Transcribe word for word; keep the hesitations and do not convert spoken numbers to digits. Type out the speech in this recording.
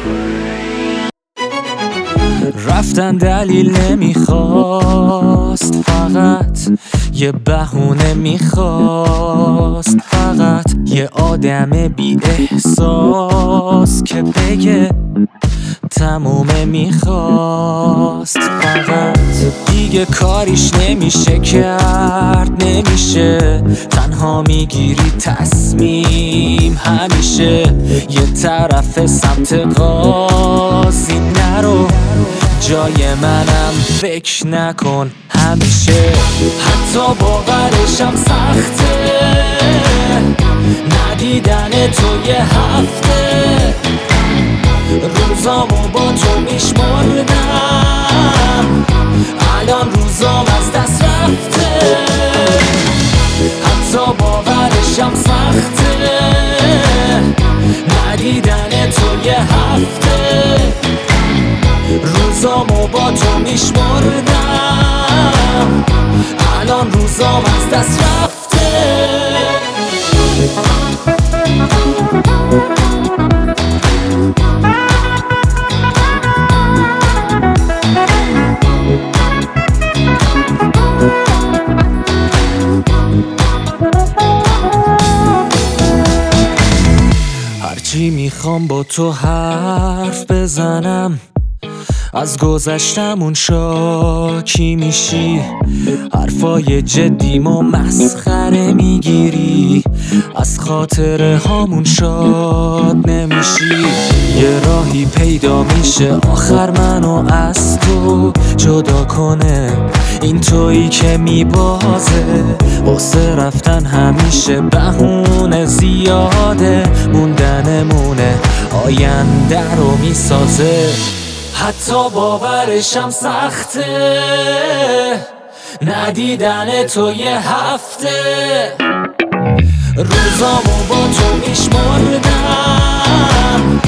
رفتن دلیل نمیخواست، فقط یه بهونه میخواست، فقط یه آدم بی احساس که بگه تمومه میخواست. فقط دیگه کاریش نمیشه کرد، نمیشه تنها میگیری تصمیم همیشه یه طرف سمت قاضی نرو، جای منم فکر نکن همیشه. حتی باورشم سخته ندیدن تو یه هفته، روزامو با تو میشمردم الان روزام از دست رفته. حتی باورشم سخته ندیدن تو یه هفته، روزامو با تو میشمردم الان روزام از دست رفته. هرچی میخوام با تو حرف بزنم، از گذشتمون شاکی میشی، حرفای جدیمو مسخره میگیری، از خاطره هامون شاد نمیشی. یه راهی پیدا میشه آخر منو از تو جدا کنه، این تویی که میبازه واسه رفتن همیشه بهونه زیاده، موندنمونه آینده رو میسازه. حتی باورشم سخته ندیدن تو یه هفته، روزامو با تو میشمردم